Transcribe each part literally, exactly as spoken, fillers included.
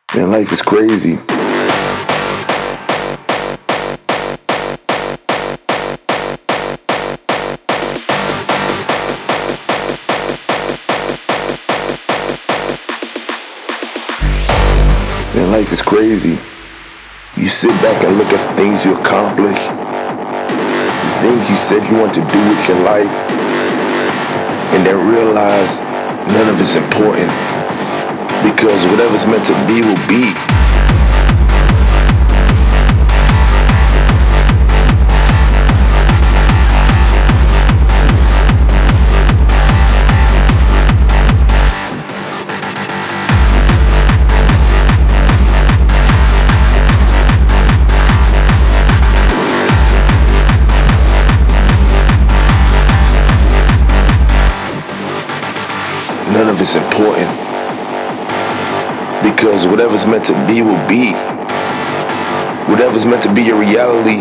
Man, life is crazy. Man, life is crazy. You sit back and look at the things you accomplish, the things you said you want to do with your life, and then realize none of it's important because whatever's meant to be will be. None of it's important because whatever's meant to be will be. Whatever's meant to be your reality,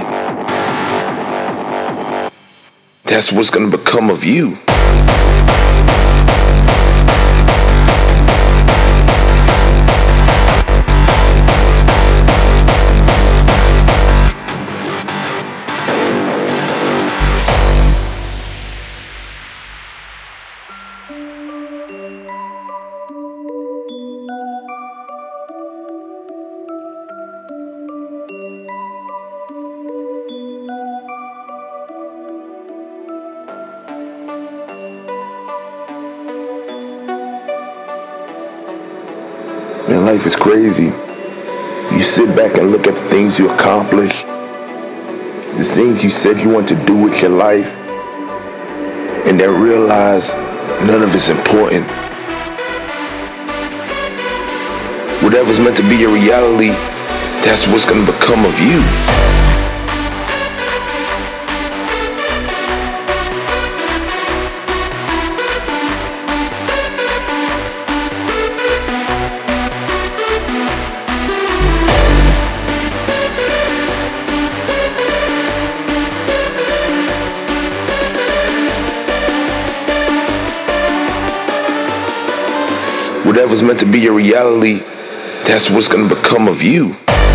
that's what's gonna become of you. Man, life is crazy. You sit back and look at the things you accomplish, the things you said you want to do with your life, and then realize none of it's important. Whatever's meant to be your reality, that's what's gonna become of you. Whatever's meant to be your reality, that's what's gonna become of you.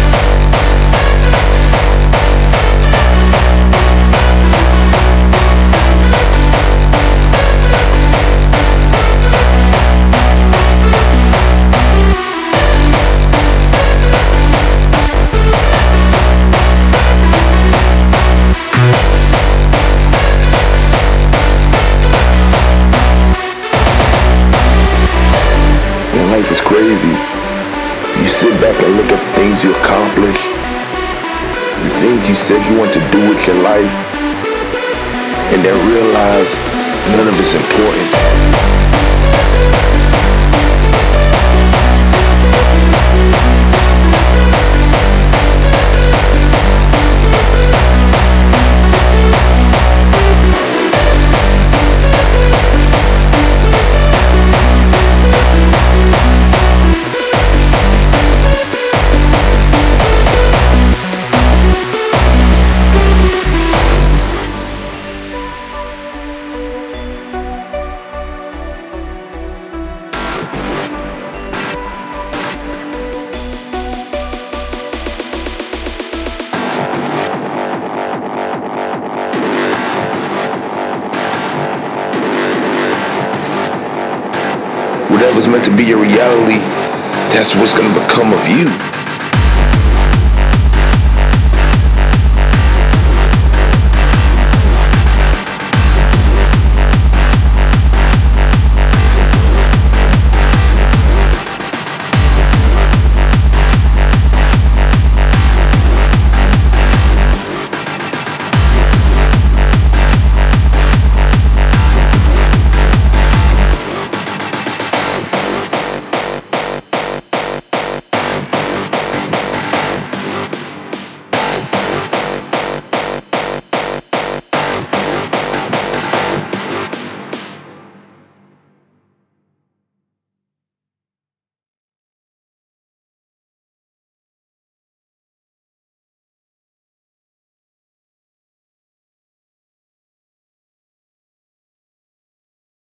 Life is crazy. You sit back and look at the things you accomplish, the things you said you want to do with your life, and then realize none of it's important. Whatever's meant to be your reality, that's what's gonna become of you.